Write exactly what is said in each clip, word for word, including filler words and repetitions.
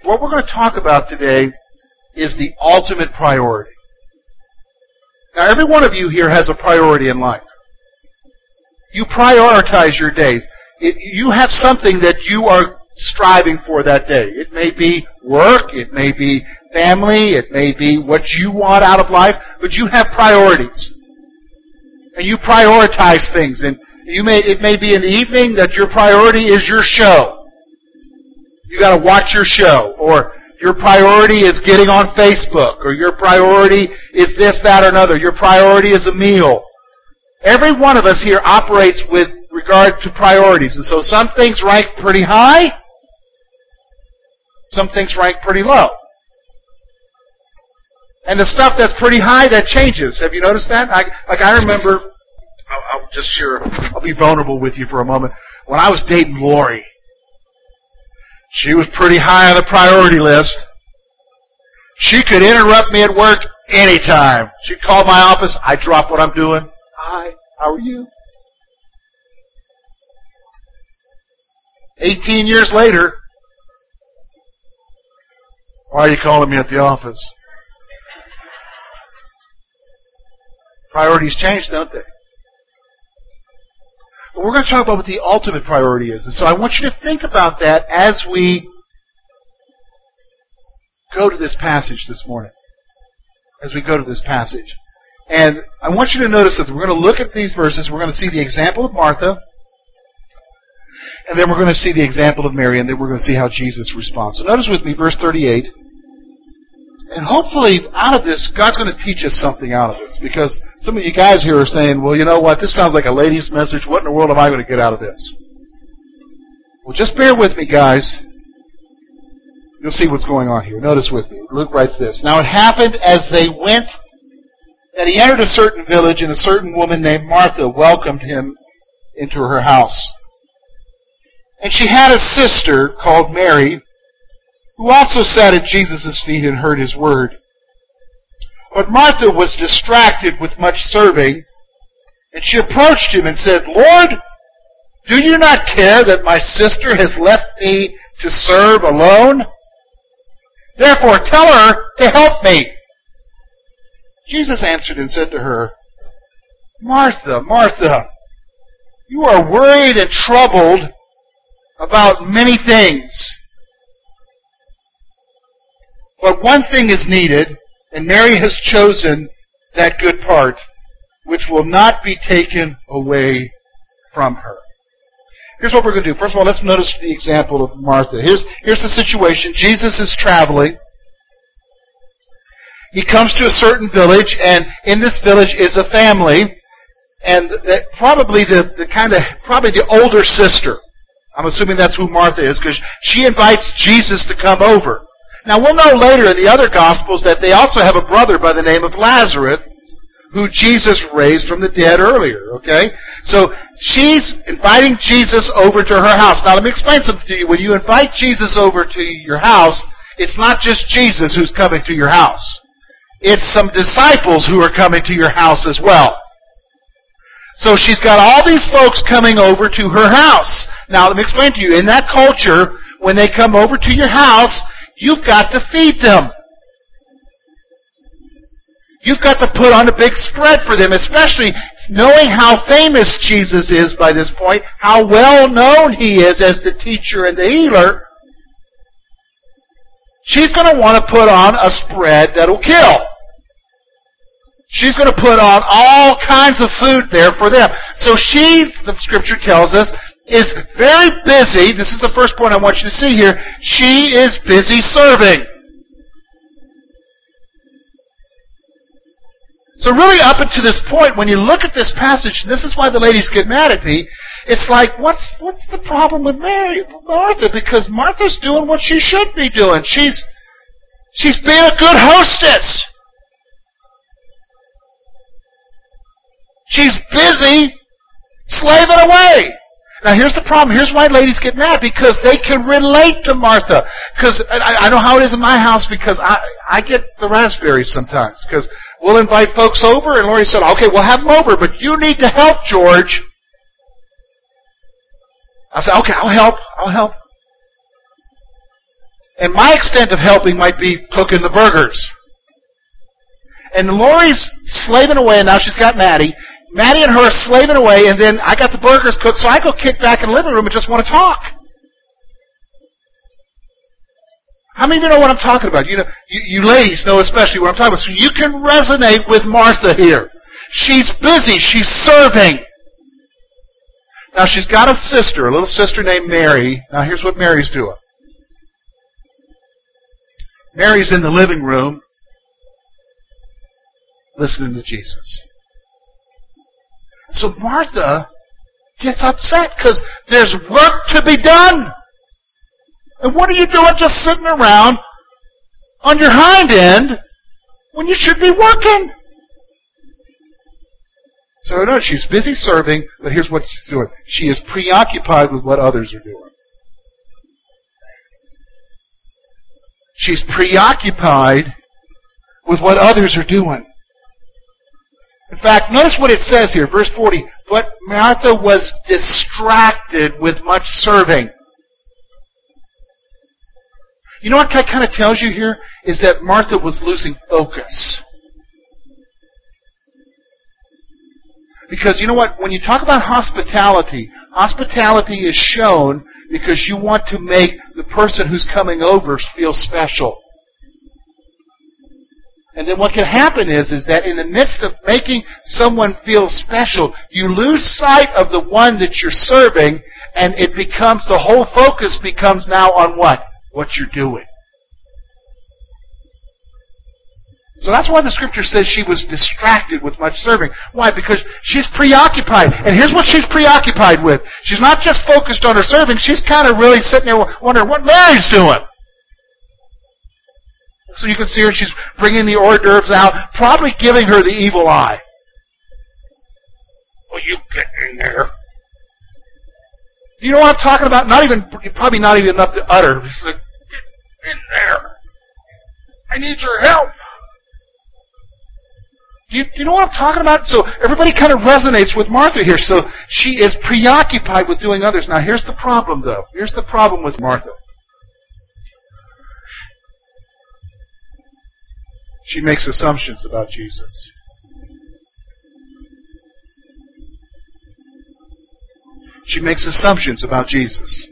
what we're going to talk about today is the ultimate priority. Now, every one of you here has a priority in life. You prioritize your days. It, you have something that you are striving for that day. It may be work, it may be family, it may be what you want out of life, but you have priorities. And you prioritize things. And you may it may be in the evening that your priority is your show. You got to watch your show. Or your priority is getting on Facebook. Or your priority is this, that, or another. Your priority is a meal. Every one of us here operates with regard to priorities. And so some things rank pretty high. Some things rank pretty low. And the stuff that's pretty high, that changes. Have you noticed that? I, like I remember, I'll, I'll just share, I'll be vulnerable with you for a moment. When I was dating Lori, she was pretty high on the priority list. She could interrupt me at work anytime. She'd call my office. I'd drop what I'm doing. Hi, how are you? Eighteen years later, why are you calling me at the office? Priorities change, don't they? But we're going to talk about what the ultimate priority is. And so I want you to think about that as we go to this passage this morning. As we go to this passage. And I want you to notice that we're going to look at these verses. We're going to see the example of Martha. And then we're going to see the example of Mary. And then we're going to see how Jesus responds. So notice with me verse thirty-eight. And hopefully, out of this, God's going to teach us something out of this. Because some of you guys here are saying, well, you know what, this sounds like a lady's message. What in the world am I going to get out of this? Well, just bear with me, guys. You'll see what's going on here. Notice with me. Luke writes this. Now it happened as they went that he entered a certain village, and a certain woman named Martha welcomed him into her house. And she had a sister called Mary, who also sat at Jesus' feet and heard his word. But Martha was distracted with much serving, and she approached him and said, Lord, do you not care that my sister has left me to serve alone? Therefore tell her to help me. Jesus answered and said to her, Martha, Martha, you are worried and troubled about many things. But one thing is needed, and Mary has chosen that good part, which will not be taken away from her. Here's what we're going to do. First of all, let's notice the example of Martha. Here's, here's the situation. Jesus is traveling. He comes to a certain village, and in this village is a family, and that probably the, the kind of, probably the older sister. I'm assuming that's who Martha is, because she invites Jesus to come over. Now, we'll know later in the other Gospels that they also have a brother by the name of Lazarus, who Jesus raised from the dead earlier, okay? So, she's inviting Jesus over to her house. Now, let me explain something to you. When you invite Jesus over to your house, it's not just Jesus who's coming to your house. It's some disciples who are coming to your house as well. So, she's got all these folks coming over to her house. Now, let me explain to you. In that culture, when they come over to your house, you've got to feed them. You've got to put on a big spread for them, especially knowing how famous Jesus is by this point, how well known he is as the teacher and the healer. She's going to want to put on a spread that'll kill. She's going to put on all kinds of food there for them. So she's, the scripture tells us, is very busy. This is the first point I want you to see here. She is busy serving. So really up until this point, when you look at this passage, and this is why the ladies get mad at me, it's like, what's what's the problem with Mary, Martha? Because Martha's doing what she should be doing. She's she's being a good hostess. She's busy slaving away. Now here's the problem. Here's why ladies get mad. Because they can relate to Martha. Because I, I know how it is in my house because I, I get the raspberries sometimes. Because we'll invite folks over and Lori said, okay, we'll have them over, but you need to help, George. I said, okay, I'll help. I'll help. And my extent of helping might be cooking the burgers. And Lori's slaving away, and now she's got Maddie. Maddie and her are slaving away, and then I got the burgers cooked, so I go kick back in the living room and just want to talk. How many of you know what I'm talking about? You know, you, you ladies know especially what I'm talking about. So you can resonate with Martha here. She's busy. She's serving. Now she's got a sister, a little sister named Mary. Now here's what Mary's doing. Mary's in the living room listening to Jesus. So Martha gets upset because there's work to be done. And what are you doing just sitting around on your hind end when you should be working? So no, she's busy serving, but here's what she's doing. She is preoccupied with what others are doing. She's preoccupied with what others are doing. In fact, notice what it says here, verse forty. But Martha was distracted with much serving. You know what that kind of tells you here? Is that Martha was losing focus. Because you know what? When you talk about hospitality, hospitality is shown because you want to make the person who's coming over feel special. And then what can happen is, is that in the midst of making someone feel special, you lose sight of the one that you're serving, and it becomes, the whole focus becomes now on what? What you're doing. So that's why the scripture says she was distracted with much serving. Why? Because she's preoccupied. And here's what she's preoccupied with. She's not just focused on her serving, she's kind of really sitting there wondering what Mary's doing. So you can see her, she's bringing the hors d'oeuvres out, probably giving her the evil eye. Well, you get in there. You know what I'm talking about? Not even, probably not even enough to utter. It's like, get in there. I need your help. Do you, do you know what I'm talking about? So everybody kind of resonates with Martha here. So she is preoccupied with doing others. Now here's the problem, though. Here's the problem with Martha. She makes assumptions about Jesus. She makes assumptions about Jesus.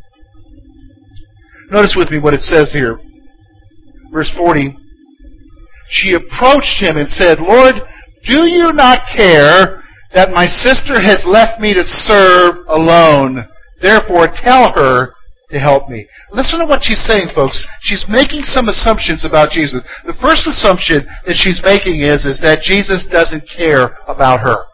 Notice with me what it says here. Verse forty. She approached him and said, Lord, do you not care that my sister has left me to serve alone? Therefore tell her to help me. Listen to what she's saying, folks. She's making some assumptions about Jesus. The first assumption that she's making is, is that Jesus doesn't care about her.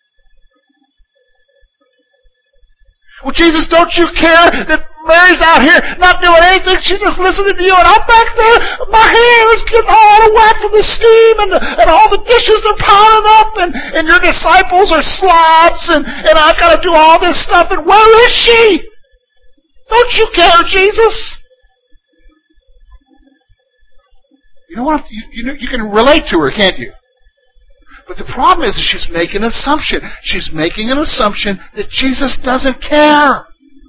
Well, Jesus, don't you care that Mary's out here not doing anything? She's just listening to you, and I'm back there, my hair is getting all out of whack from the steam, and, the, and all the dishes are piling up, and, and your disciples are slobs, and, and I've got to do all this stuff, and where is she? Don't you care, Jesus? You know what? You, you, know, you can relate to her, can't you? But the problem is that she's making an assumption. She's making an assumption that Jesus doesn't care.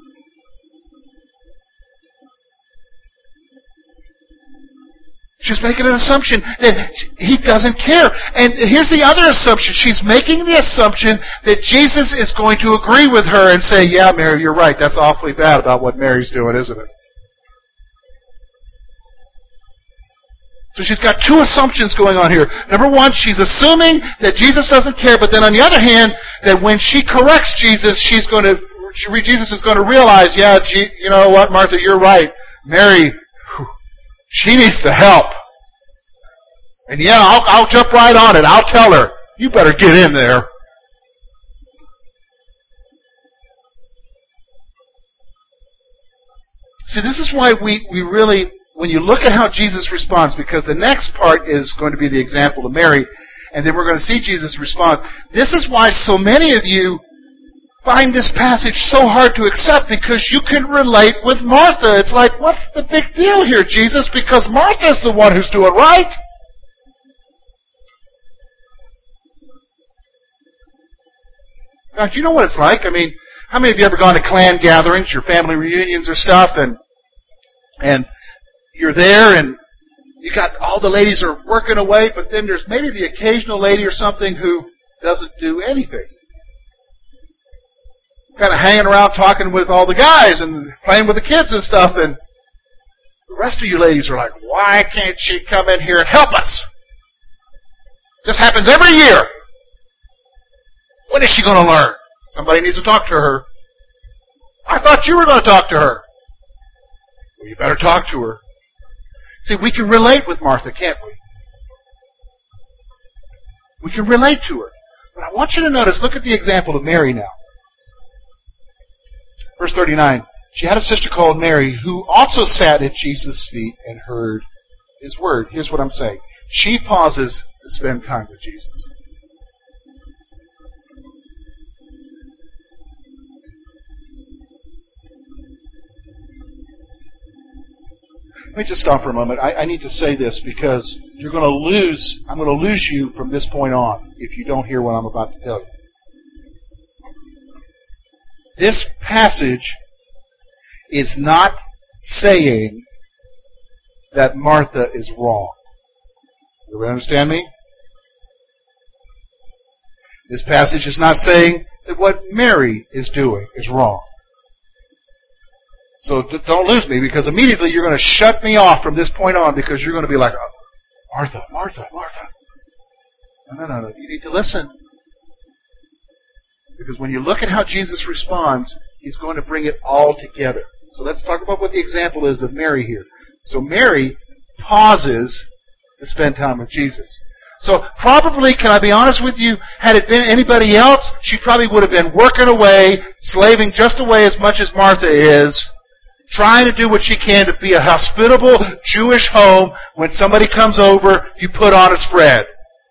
She's making an assumption that he doesn't care. And here's the other assumption. She's making the assumption that Jesus is going to agree with her and say, yeah, Mary, you're right. That's awfully bad about what Mary's doing, isn't it? So she's got two assumptions going on here. Number one, she's assuming that Jesus doesn't care, but then on the other hand, that when she corrects Jesus, she's going to, Jesus is going to realize, yeah, you know what, Martha, you're right. Mary, she needs the help. And yeah, I'll, I'll jump right on it. I'll tell her, you better get in there. See, this is why we, we really, when you look at how Jesus responds, because the next part is going to be the example of Mary, and then we're going to see Jesus respond. This is why so many of you find this passage so hard to accept, because you can relate with Martha. It's like, what's the big deal here, Jesus? Because Martha's the one who's doing right. In fact, you know what it's like. I mean, how many of you ever gone to clan gatherings, your family reunions or stuff, and and you're there and you got all the ladies are working away, but then there's maybe the occasional lady or something who doesn't do anything. Kind of hanging around talking with all the guys and playing with the kids and stuff, and the rest of you ladies are like, why can't she come in here and help us? This happens every year. When is she going to learn? Somebody needs to talk to her. I thought you were going to talk to her. Well, you better talk to her. See, we can relate with Martha, can't we? We can relate to her. But I want you to notice, look at the example of Mary now. Verse thirty-nine, she had a sister called Mary who also sat at Jesus' feet and heard His word. Here's what I'm saying. She pauses to spend time with Jesus. Let me just stop for a moment. I, I need to say this because you're going to lose, I'm going to lose you from this point on if you don't hear what I'm about to tell you. This passage is not saying that Martha is wrong. Do you understand me? This passage is not saying that what Mary is doing is wrong. So don't lose me, because immediately you're going to shut me off from this point on, because you're going to be like, oh, Martha, Martha, Martha. No, no, no, no. You need to listen. Because when you look at how Jesus responds, He's going to bring it all together. So let's talk about what the example is of Mary here. So Mary pauses to spend time with Jesus. So probably, can I be honest with you, had it been anybody else, she probably would have been working away, slaving just away as much as Martha is, trying to do what she can to be a hospitable Jewish home. When somebody comes over, you put on a spread.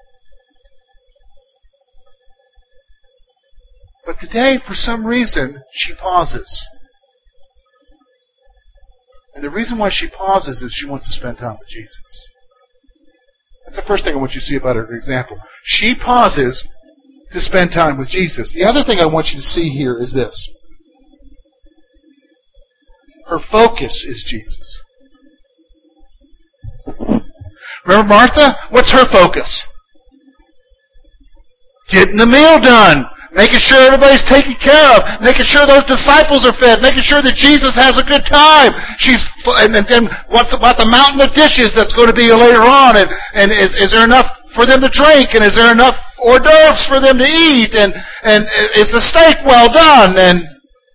But today, for some reason, she pauses. And the reason why she pauses is she wants to spend time with Jesus. That's the first thing I want you to see about her example. She pauses to spend time with Jesus. The other thing I want you to see here is this. Her focus is Jesus. Remember Martha? What's her focus? Getting the meal done. Making sure everybody's taken care of. Making sure those disciples are fed. Making sure that Jesus has a good time. She's and then what's about the mountain of dishes that's going to be later on? And, and is, is there enough for them to drink? And is there enough hors d'oeuvres for them to eat? And, and is the steak well done? And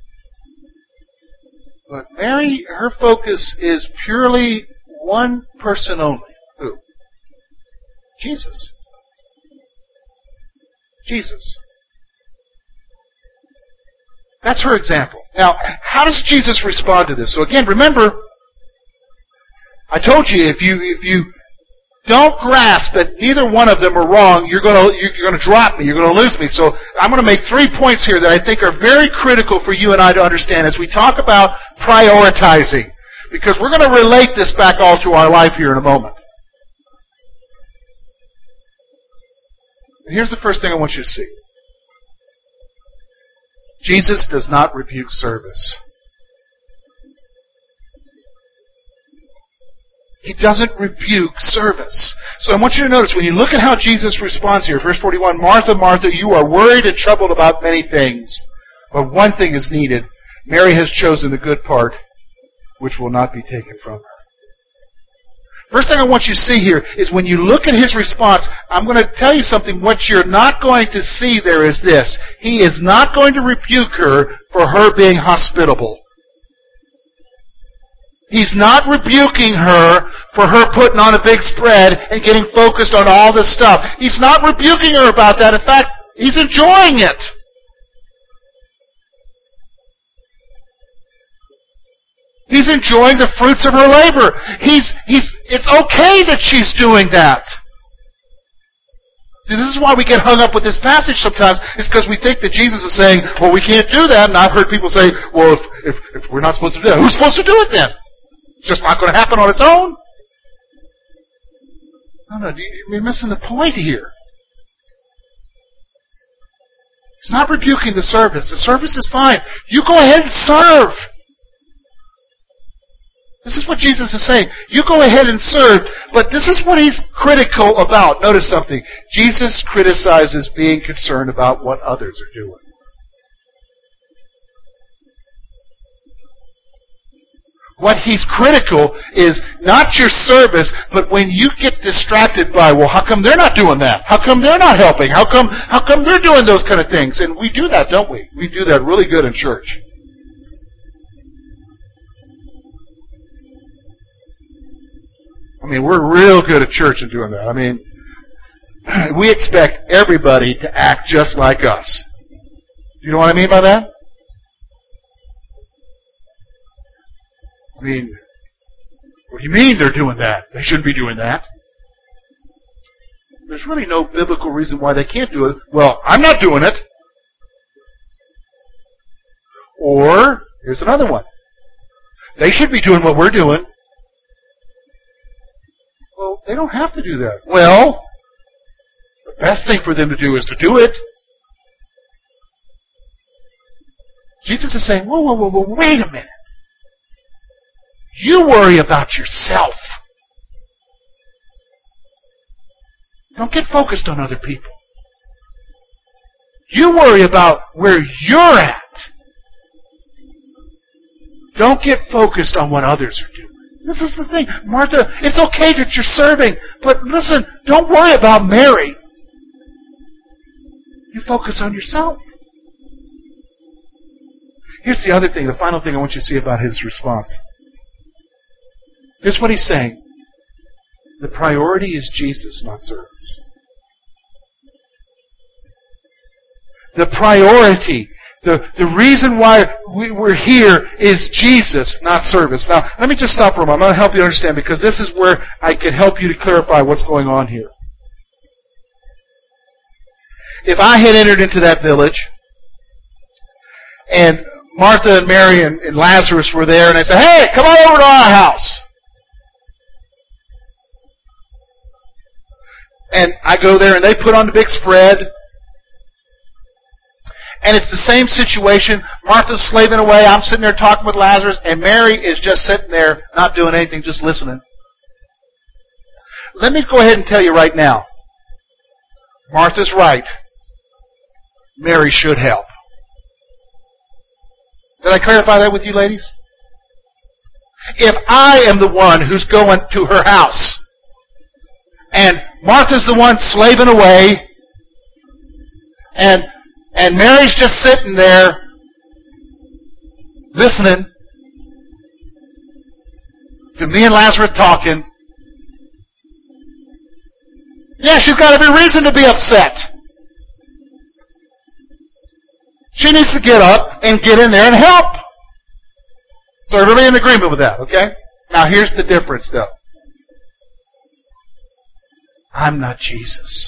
But Mary, her focus is purely one person only. Who? Jesus. Jesus. That's her example. Now, how does Jesus respond to this? So again, remember, I told you if you if you don't grasp that neither one of them are wrong, you're going to you're going to drop me. You're going to lose me. So I'm going to make three points here that I think are very critical for you and I to understand as we talk about prioritizing, because we're going to relate this back all to our life here in a moment. And here's the first thing I want you to see. Jesus does not rebuke service. He doesn't rebuke service. So I want you to notice, when you look at how Jesus responds here, verse forty-one, Martha, Martha, you are worried and troubled about many things, but one thing is needed. Mary has chosen the good part, which will not be taken from her. First thing I want you to see here is when you look at His response, I'm going to tell you something. What you're not going to see there is this. He is not going to rebuke her for her being hospitable. He's not rebuking her for her putting on a big spread and getting focused on all this stuff. He's not rebuking her about that. In fact, He's enjoying it. He's enjoying the fruits of her labor. He's, he's, it's okay that she's doing that. See, this is why we get hung up with this passage sometimes. It's because we think that Jesus is saying, well, we can't do that. And I've heard people say, well, if, if, if we're not supposed to do that, who's supposed to do it then? It's just not going to happen on its own. No, no, you're missing the point here. He's not rebuking the service. The service is fine. You go ahead and serve. The This is what Jesus is saying. You go ahead and serve, but this is what he's critical about. Notice something. Jesus criticizes being concerned about what others are doing. What he's critical is not your service, but when you get distracted by, well, how come they're not doing that? How come they're not helping? How come, how come they're doing those kind of things? And we do that, don't we? We do that really good in church. I mean, we're real good at church in doing that. I mean, we expect everybody to act just like us. You know what I mean by that? I mean, what do you mean they're doing that? They shouldn't be doing that. There's really no biblical reason why they can't do it. Well, I'm not doing it. Or, here's another one. They should be doing what we're doing. Well, they don't have to do that. Well, the best thing for them to do is to do it. Jesus is saying, whoa, whoa, whoa, whoa, wait a minute. You worry about yourself. Don't get focused on other people. You worry about where you're at. Don't get focused on what others are doing. This is the thing. Martha, it's okay that you're serving, but listen, don't worry about Mary. You focus on yourself. Here's the other thing, the final thing I want you to see about his response. Here's what he's saying. The priority is Jesus, not service. The priority, the, the reason why we, we're here is Jesus, not service. Now, let me just stop for a moment. I'm going to help you understand because this is where I can help you to clarify what's going on here. If I had entered into that village and Martha and Mary and, and Lazarus were there and I said, hey, come on over to our house. And I go there and they put on the big spread. And it's the same situation. Martha's slaving away. I'm sitting there talking with Lazarus. And Mary is just sitting there not doing anything, just listening. Let me go ahead and tell you right now. Martha's right. Mary should help. Did I clarify that with you, ladies? If I am the one who's going to her house, and Martha's the one slaving away, and and Mary's just sitting there listening to me and Lazarus talking, yeah, she's got every reason to be upset. She needs to get up and get in there and help. So everybody in agreement with that, okay? Now here's the difference, though. I'm not Jesus.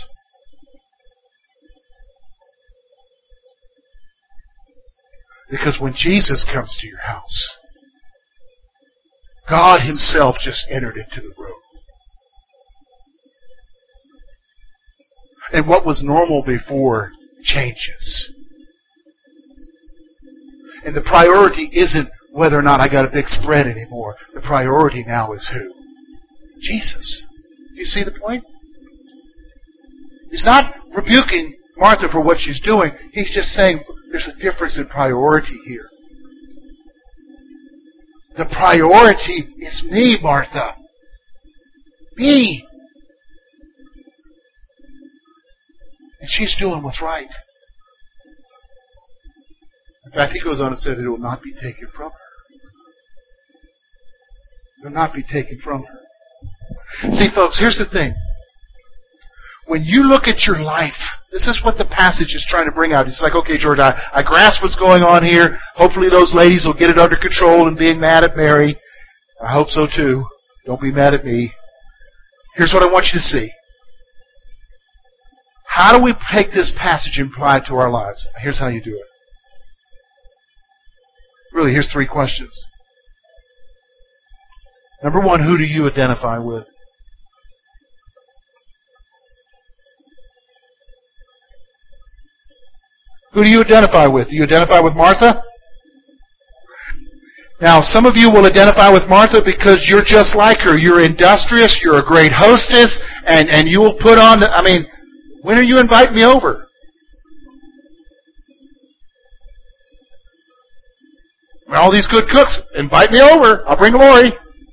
Because when Jesus comes to your house, God Himself just entered into the room. And what was normal before changes. And the priority isn't whether or not I got a big spread anymore. The priority now is who? Jesus. Do you see the point? He's not rebuking Martha for what she's doing. He's just saying there's a difference in priority here. The priority is me, Martha. Me. And she's doing what's right. In fact, he goes on and said it will not be taken from her. It will not be taken from her. See, folks, here's the thing. When you look at your life, this is what the passage is trying to bring out. It's like, okay, George, I, I grasp what's going on here. Hopefully those ladies will get it under control and being mad at Mary. I hope so too. Don't be mad at me. Here's what I want you to see. How do we take this passage and apply it to our lives? Here's how you do it. Really, here's three questions. Number one, who do you identify with? Who do you identify with? Do you identify with Martha? Now, some of you will identify with Martha because you're just like her. You're industrious, you're a great hostess, and, and you will put on, the, I mean, when are you inviting me over? All these good cooks, invite me over. I'll bring Lori.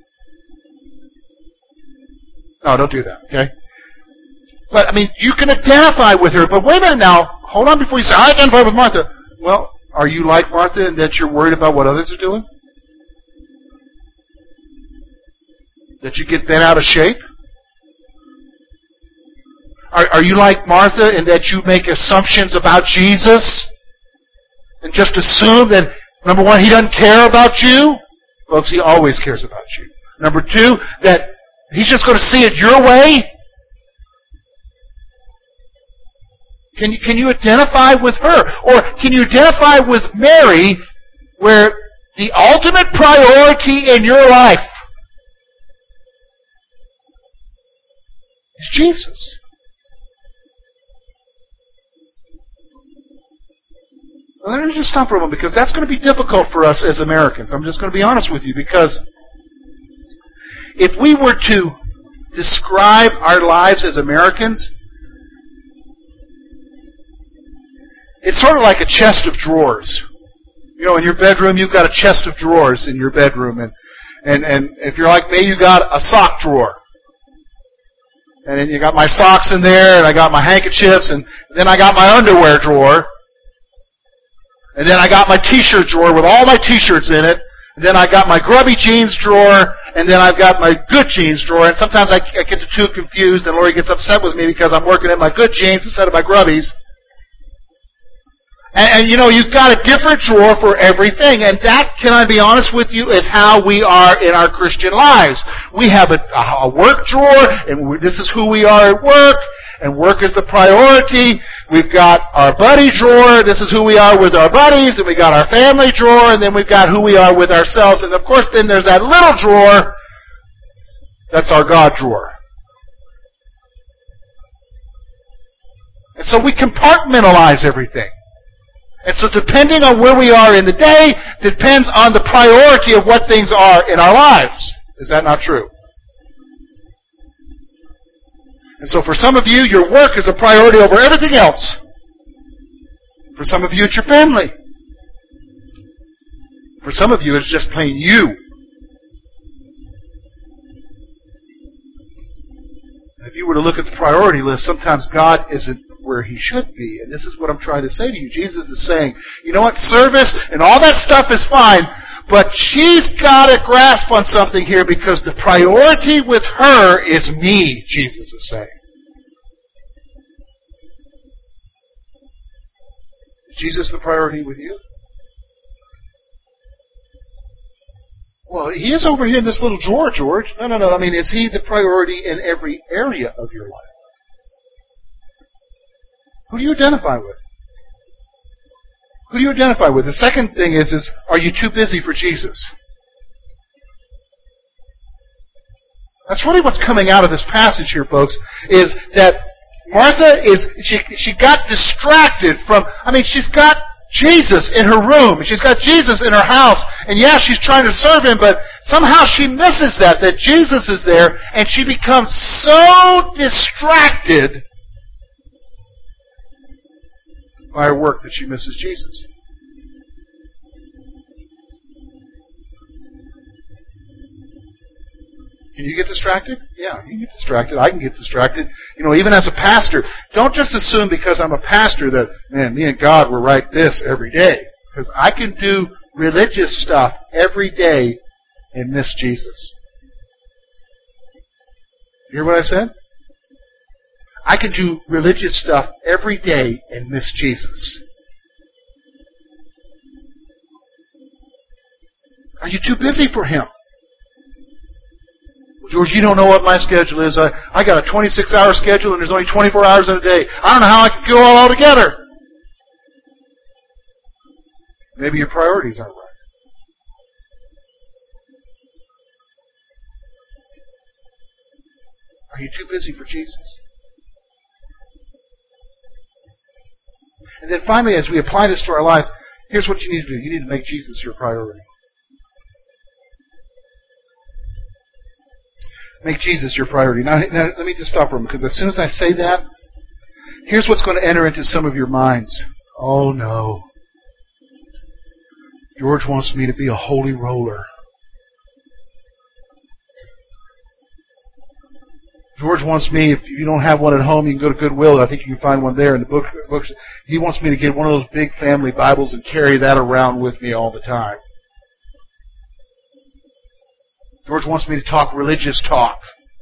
No, don't do that, okay? But, I mean, you can identify with her, but wait a minute now. Hold on before you say, I identify with Martha. Well, are you like Martha in that you're worried about what others are doing? That you get bent out of shape? Are, are you like Martha in that you make assumptions about Jesus? And just assume that, number one, He doesn't care about you? Folks, He always cares about you. Number two, that He's just going to see it your way? Can you, can you identify with her? Or can you identify with Mary, where the ultimate priority in your life is Jesus? Well, let me just stop for a moment, because that's going to be difficult for us as Americans. I'm just going to be honest with you, because if we were to describe our lives as Americans, it's sort of like a chest of drawers. You know, in your bedroom, you've got a chest of drawers in your bedroom, and and and if you're like me, you got a sock drawer. And then you got my socks in there, and I got my handkerchiefs, and then I got my underwear drawer. And then I got my t-shirt drawer with all my t-shirts in it. And then I got my grubby jeans drawer, and then I've got my good jeans drawer. And sometimes I, I get the two confused, and Lori gets upset with me because I'm working in my good jeans instead of my grubbies. And, and you know, you've got a different drawer for everything. And that, can I be honest with you, is how we are in our Christian lives. We have a, a work drawer, and we, this is who we are at work, and work is the priority. We've got our buddy drawer, this is who we are with our buddies, and we got our family drawer, and then we've got who we are with ourselves. And of course, then there's that little drawer, that's our God drawer. And so we compartmentalize everything. And so depending on where we are in the day, depends on the priority of what things are in our lives. Is that not true? And so for some of you, your work is a priority over everything else. For some of you, it's your family. For some of you, it's just plain you. And if you were to look at the priority list, sometimes God isn't where He should be. And this is what I'm trying to say to you. Jesus is saying, you know what, service and all that stuff is fine, but she's got to grasp on something here, because the priority with her is me, Jesus is saying. Is Jesus the priority with you? Well, He is over here in this little drawer, George. No, no, no. I mean, is He the priority in every area of your life? Who do you identify with? Who do you identify with? The second thing is, is are you too busy for Jesus? That's really what's coming out of this passage here, folks, is that Martha is, she, she got distracted from, I mean, she's got Jesus in her room. She's got Jesus in her house. And yeah, she's trying to serve Him, but somehow she misses that, that Jesus is there, and she becomes so distracted by her work that she misses Jesus. Can you get distracted? Yeah, you can get distracted. I can get distracted. You know, even as a pastor, don't just assume because I'm a pastor that, man, me and God were right this every day. Because I can do religious stuff every day and miss Jesus. You hear what I said? I can do religious stuff every day and miss Jesus. Are you too busy for Him? Well, George, you don't know what my schedule is. I, I got a twenty-six hour schedule and there's only twenty-four hours in a day. I don't know how I can do it all together. Maybe your priorities aren't right. Are you too busy for Jesus? And then finally, as we apply this to our lives, here's what you need to do. You need to make Jesus your priority. Make Jesus your priority. Now, now let me just stop for a moment, because as soon as I say that, here's what's going to enter into some of your minds. Oh no. George wants me to be a holy roller. George wants me, if you don't have one at home, you can go to Goodwill. I think you can find one there in the book, books. He wants me to get one of those big family Bibles and carry that around with me all the time. George wants me to talk religious talk.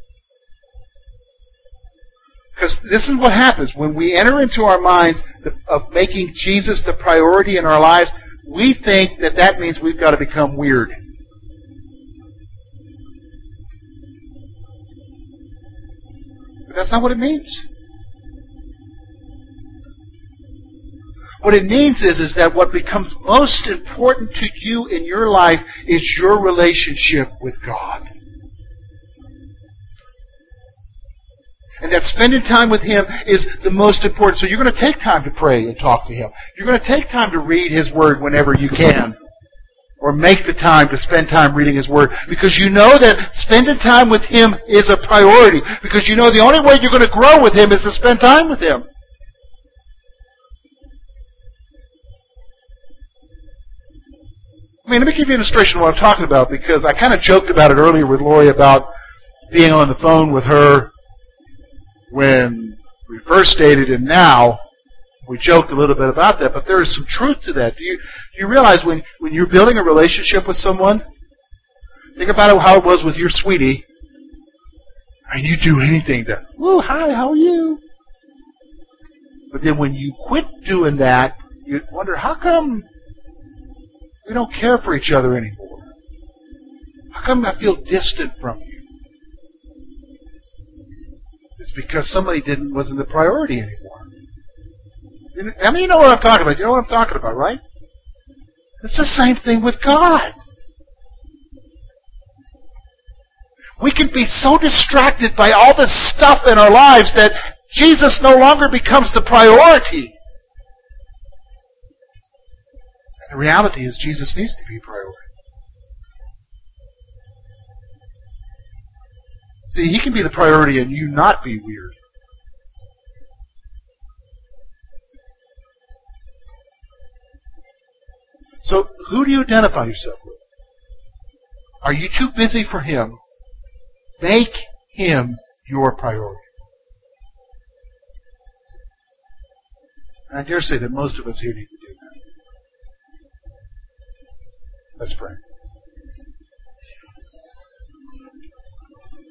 Because this is what happens. When we enter into our minds of making Jesus the priority in our lives, we think that that means we've got to become weird. But that's not what it means. What it means is, is that what becomes most important to you in your life is your relationship with God. And that spending time with Him is the most important. So you're going to take time to pray and talk to Him. You're going to take time to read His Word whenever you can. Or make the time to spend time reading His Word. Because you know that spending time with Him is a priority. Because you know the only way you're going to grow with Him is to spend time with Him. I mean, let me give you an illustration of what I'm talking about, because I kind of joked about it earlier with Lori about being on the phone with her when we first dated, and now we joked a little bit about that, but there is some truth to that. Do you, do you realize when, when you're building a relationship with someone, think about how it was with your sweetie. I mean, you do anything to, "Ooh, hi, how are you?" But then when you quit doing that, you wonder, how come we don't care for each other anymore? How come I feel distant from you? It's because somebody didn't wasn't the priority anymore. I mean, you know what I'm talking about. You know what I'm talking about, right? It's the same thing with God. We can be so distracted by all this stuff in our lives that Jesus no longer becomes the priority. And the reality is Jesus needs to be a priority. See, He can be the priority and you not be weird. So, who do you identify yourself with? Are you too busy for Him? Make Him your priority. And I dare say that most of us here need to do that. Let's pray.